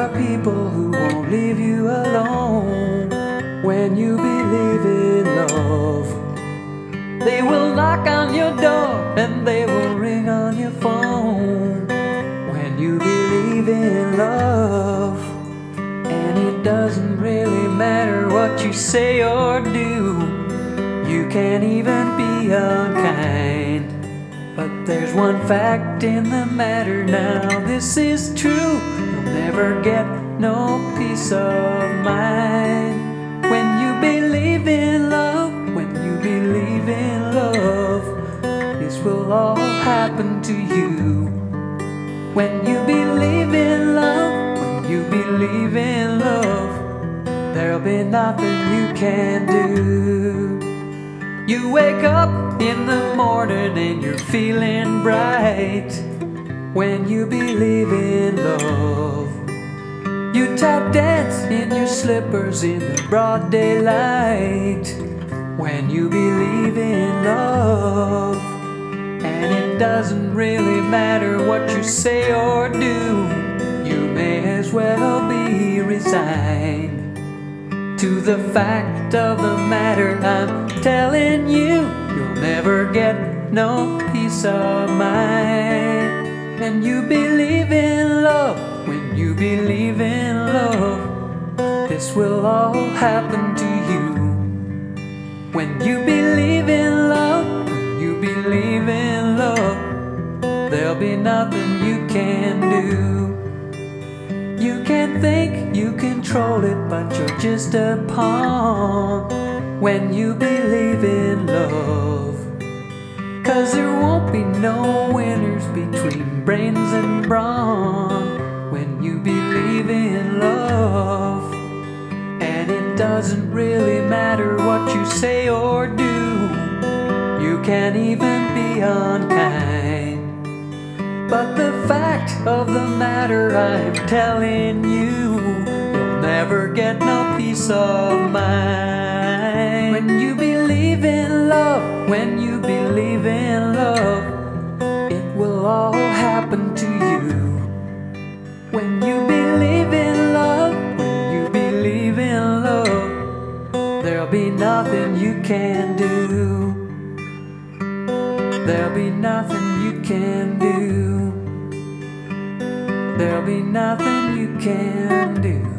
are people who won't leave you alone when you believe in love. They will knock on your door and they will ring on your phone when you believe in love. And it doesn't really matter what you say or do. You can't even be unkind. But there's one fact in the matter now, this is true: you'll never get no peace of mind. When you believe in love, when you believe in love, this will all happen to you. When you believe in love, when you believe in love, there'll be nothing you can do. You wake up in the morning and you're feeling bright when you believe in love. You tap dance in your slippers in the broad daylight when you believe in love. And it doesn't really matter what you say or do, you may as well be resigned to the fact of the matter I'm telling you. You'll never get no peace of mind. And you believe in love, when you believe in love, this will all happen to you. When you believe in love, when you believe in love, there'll be nothing you can do. You can think you control it, but you're just a pawn when you believe in love. 'Cause there won't be no winners between brains and brawn when you believe in love. And it doesn't really matter what you say or do, you can't even be unkind. But the fact of the matter I'm telling you, you'll never get no peace of mind. When you believe in love, when you believe in love, it will all happen to you. When you believe in love, when you believe in love, there'll be nothing you can do. There'll be nothing you can do. There'll be nothing you can do.